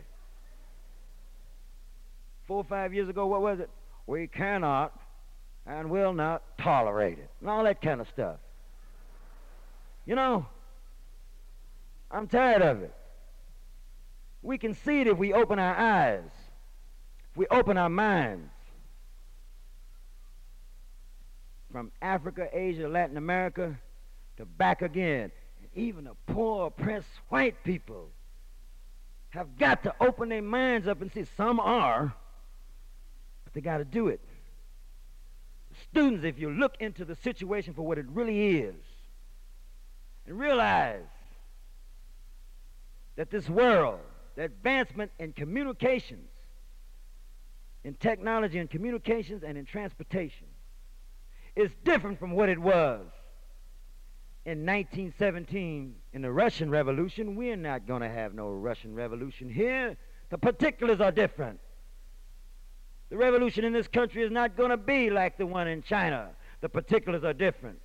Four or five years ago, what was it? We cannot and will not tolerate it. And all that kind of stuff. You know, I'm tired of it. We can see it if we open our eyes, if we open our minds. From Africa, Asia, Latin America, to back again. And even the poor, oppressed white people have got to open their minds up and see. Some are. They got to do it. Students, if you look into the situation for what it really is and realize that this world, the advancement in communications, in technology and communications and in transportation, is different from what it was in nineteen seventeen in the Russian Revolution. We're not going to have no Russian Revolution here. The particulars are different. The revolution in this country is not going to be like the one in China. The particulars are different.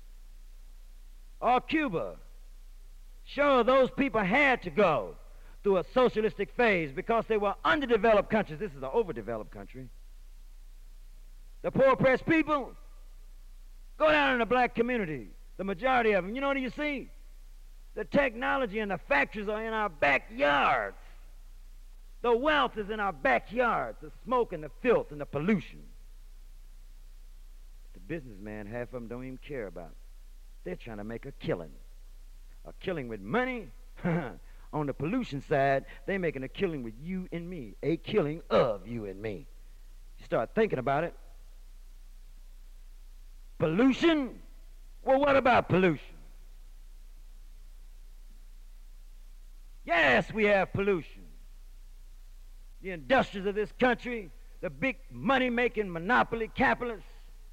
Or Cuba. Sure, those people had to go through a socialistic phase because they were underdeveloped countries. This is an overdeveloped country. The poor oppressed people, go down in the black community, the majority of them. You know what you see? The technology and the factories are in our backyards. The wealth is in our backyards, the smoke and the filth and the pollution. The businessman, half of them don't even care about it. They're trying to make a killing. A killing with money. On the pollution side, they're making a killing with you and me. A killing of you and me. You start thinking about it. Pollution? Well, what about pollution? Yes, we have pollution. The industries of this country, the big money-making monopoly capitalists,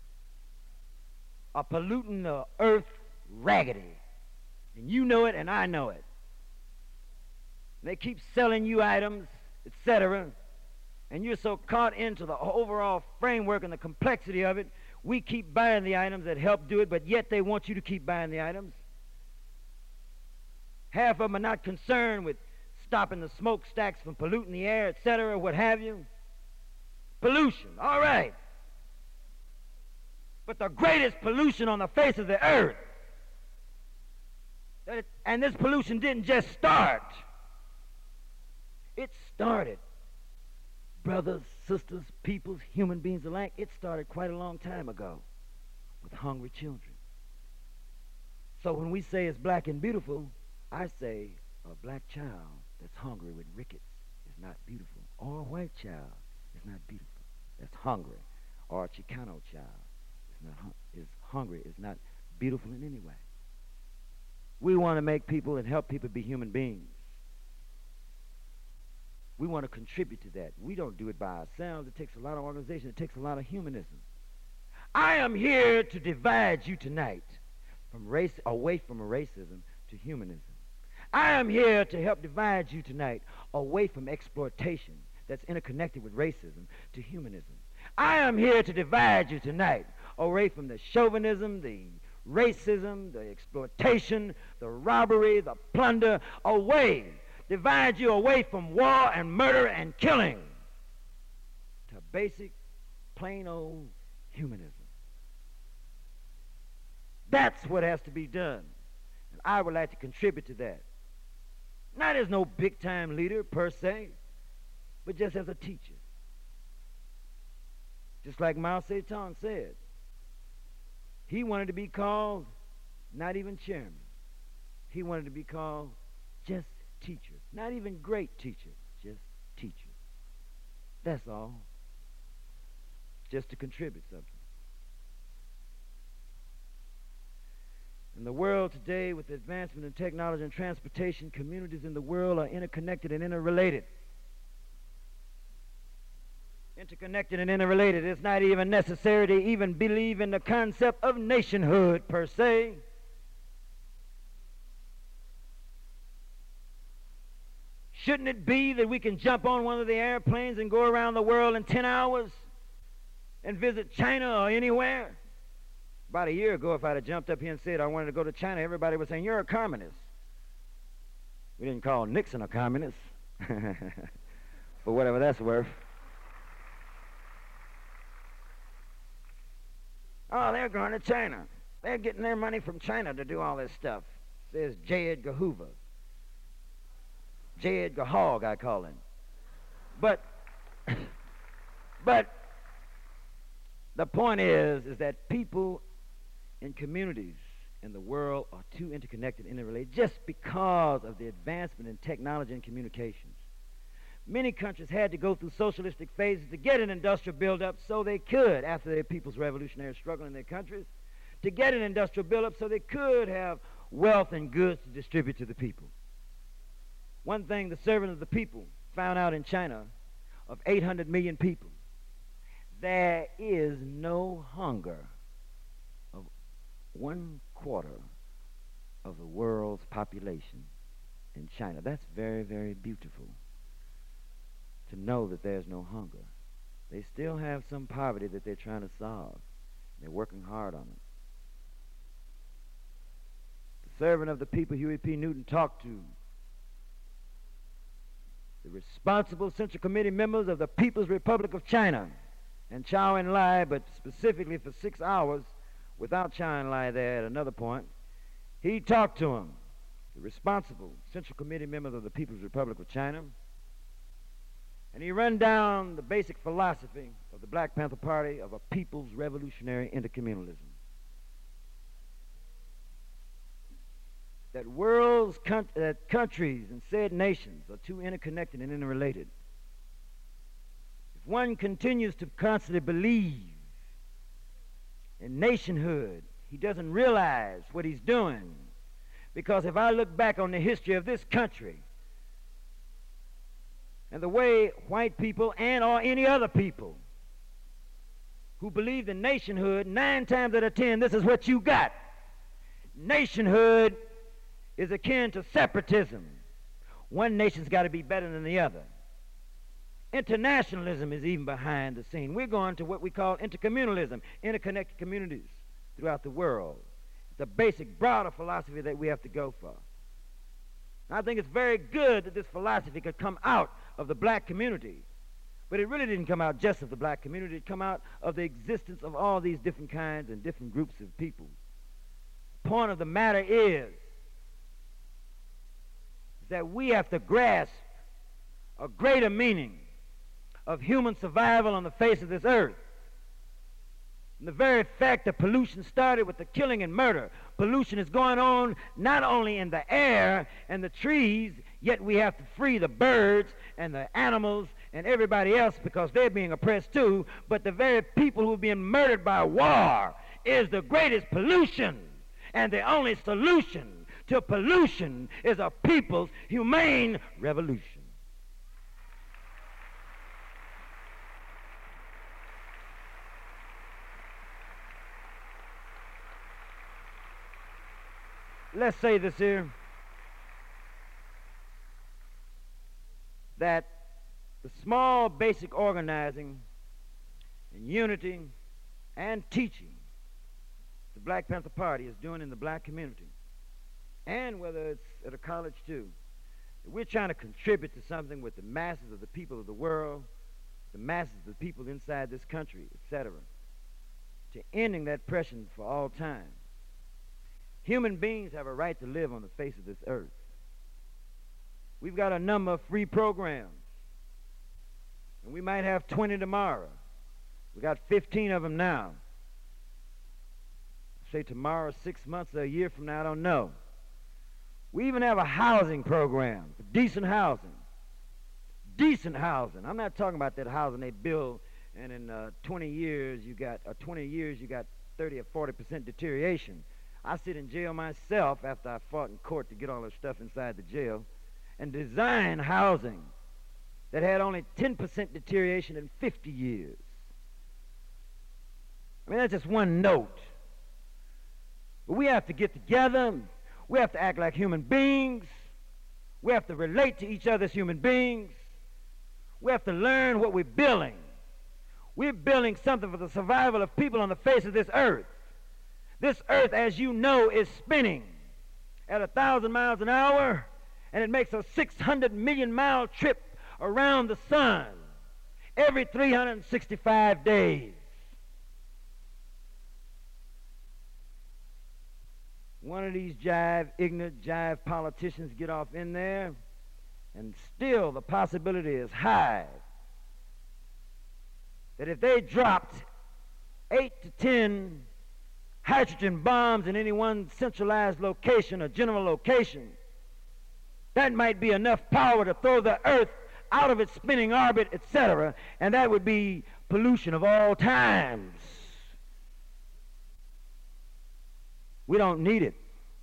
are polluting the earth raggedy. And you know it and I know it. They keep selling you items, et cetera, and you're so caught into the overall framework and the complexity of it, we keep buying the items that help do it, but yet they want you to keep buying the items. Half of them are not concerned with stopping the smokestacks from polluting the air, et cetera, what have you. Pollution, all right. But the greatest pollution on the face of the earth, that it, and this pollution didn't just start. It started, brothers, sisters, peoples, human beings alike, it started quite a long time ago with hungry children. So when we say it's black and beautiful, I say a black child that's hungry with rickets is not beautiful. Or a white child is not beautiful, that's hungry. Or a Chicano child is not hung is hungry, is not beautiful in any way. We want to make people and help people be human beings. We want to contribute to that. We don't do it by ourselves. It takes a lot of organization. It takes a lot of humanism. I am here to divide you tonight from race, away from racism to humanism. I am here to help divide you tonight away from exploitation that's interconnected with racism to humanism. I am here to divide you tonight away from the chauvinism, the racism, the exploitation, the robbery, the plunder, away, divide you away from war and murder and killing to basic, plain old humanism. That's what has to be done. And I would like to contribute to that. Not as no big-time leader, per se, but just as a teacher. Just like Mao Zedong said. He wanted to be called not even chairman. He wanted to be called just teacher. Not even great teacher, just teacher. That's all. Just to contribute something. In the world today, with the advancement in technology and transportation, communities in the world are interconnected and interrelated. Interconnected and interrelated. It's not even necessary to even believe in the concept of nationhood per se. Shouldn't it be that we can jump on one of the airplanes and go around the world in ten hours and visit China or anywhere? About a year ago, if I'd have jumped up here and said I wanted to go to China, everybody would say, you're a communist. We didn't call Nixon a communist, for whatever that's worth. Oh, they're going to China. They're getting their money from China to do all this stuff, says J. Edgar Hoover. J. Edgar Hogg, I call him. But, but the point is, is that people in communities in the world are too interconnected and interrelated just because of the advancement in technology and communications. Many countries had to go through socialistic phases to get an industrial buildup so they could, after their people's revolutionary struggle in their countries, to get an industrial buildup so they could have wealth and goods to distribute to the people. One thing the servant of the people found out in China, of eight hundred million people, there is no hunger of one quarter of the world's population in China. That's very, very beautiful to know that there's no hunger. They still have some poverty that they're trying to solve. They're working hard on it. The servant of the people, Huey P. Newton, talked to the responsible Central Committee members of the People's Republic of China and Chow En-lai, but specifically for six hours without Chow En-lai there at another point. He talked to them, the responsible Central Committee members of the People's Republic of China, and he ran down the basic philosophy of the Black Panther Party of a people's revolutionary intercommunalism. That world's con that countries and said nations are too interconnected and interrelated. If one continues to constantly believe in nationhood, he doesn't realize what he's doing. Because if I look back on the history of this country and the way white people and or any other people who believed in nationhood, nine times out of ten, this is what you got. Nationhood is akin to separatism. One nation's got to be better than the other. Internationalism is even behind the scene. We're going to what we call intercommunalism, interconnected communities throughout the world. It's a basic, broader philosophy that we have to go for. I think it's very good that this philosophy could come out of the black community. But it really didn't come out just of the black community. It come out of the existence of all these different kinds and different groups of people. The point of the matter is that we have to grasp a greater meaning of human survival on the face of this earth. And the very fact that pollution started with the killing and murder. Pollution is going on not only in the air and the trees, yet we have to free the birds and the animals and everybody else because they're being oppressed too. But the very people who are being murdered by war is the greatest pollution. And the only solution to pollution is a people's humane revolution. Let's say this here, that the small basic organizing and unity and teaching the Black Panther Party is doing in the black community, and whether it's at a college too, we're trying to contribute to something with the masses of the people of the world, the masses of the people inside this country, et cetera, to ending that oppression for all time. Human beings have a right to live on the face of this earth. We've got a number of free programs, and we might have twenty tomorrow. We got fifteen of them now. say tomorrow, six months, or a year from now, I don't know. We even have a housing program, decent housing. Decent housing. I'm not talking about that housing they build, and in uh, twenty years you got, or twenty years you got thirty or forty percent deterioration. I sit in jail myself after I fought in court to get all this stuff inside the jail, and design housing that had only ten percent deterioration in fifty years. I mean, that's just one note. But we have to get together. We have to act like human beings. We have to relate to each other as human beings. We have to learn what we're building. We're building something for the survival of people on the face of this earth. This earth, as you know, is spinning at a thousand miles an hour, and it makes a six hundred million mile trip around the sun every three hundred sixty-five days. One of these jive, ignorant jive politicians get off in there, and still the possibility is high that if they dropped eight to ten hydrogen bombs in any one centralized location or general location, that might be enough power to throw the earth out of its spinning orbit, et cetera, and that would be pollution of all times. We don't need it.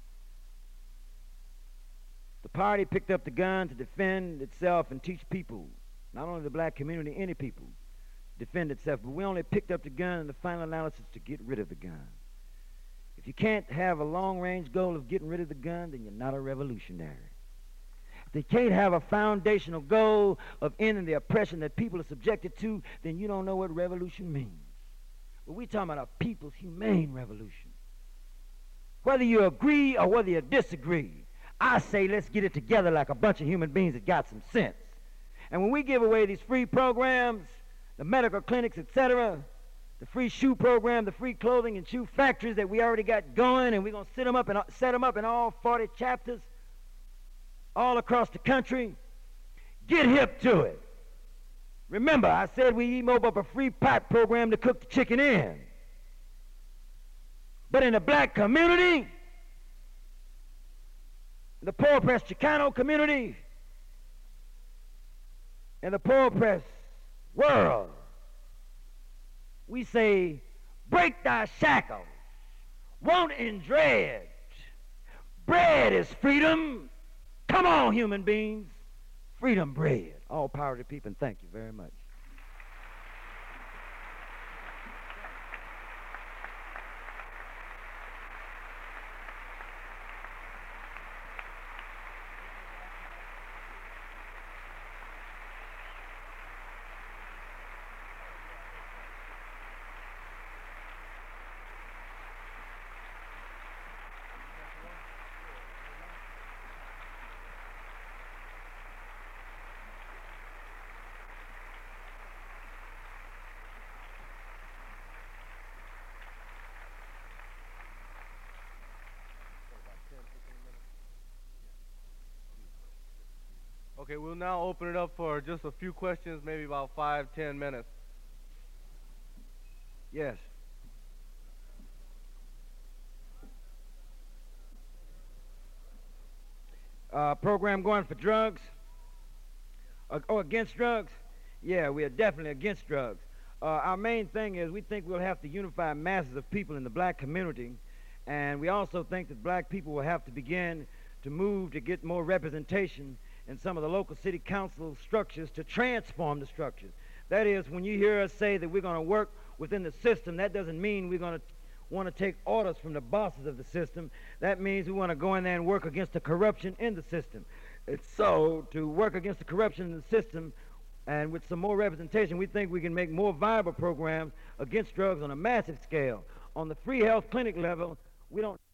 The party picked up the gun to defend itself and teach people, not only the black community, any people, defend itself, but we only picked up the gun in the final analysis to get rid of the gun. If you can't have a long-range goal of getting rid of the gun, then you're not a revolutionary. If you can't have a foundational goal of ending the oppression that people are subjected to, then you don't know what revolution means. But we're talking about a people's humane revolution. Whether you agree or whether you disagree, I say let's get it together like a bunch of human beings that got some sense. And when we give away these free programs, the medical clinics, et cetera, the free shoe program, the free clothing and shoe factories that we already got going, and we're going to set them up and set them up in all forty chapters all across the country. Get hip to it. Remember, I said we even opened up a free pipe program to cook the chicken in. But in the black community, the poor oppressed Chicano community, and the poor oppressed world, we say, break thy shackles, want in dread. Bread is freedom. Come on, human beings. Freedom bread. All power to the people, and thank you very much. Okay, we'll now open it up for just a few questions, maybe about five, ten minutes. Yes. Uh, program going for drugs? Uh, oh, against drugs? Yeah, we are definitely against drugs. Uh, our main thing is we think we'll have to unify masses of people in the black community, and we also think that black people will have to begin to move to get more representation in some of the local city council structures to transform the structures. That is, when you hear us say that we're going to work within the system, that doesn't mean we're going to want to take orders from the bosses of the system. That means we want to go in there and work against the corruption in the system. It's so, to work against the corruption in the system, and with some more representation, we think we can make more viable programs against drugs on a massive scale. On the free health clinic level, we don't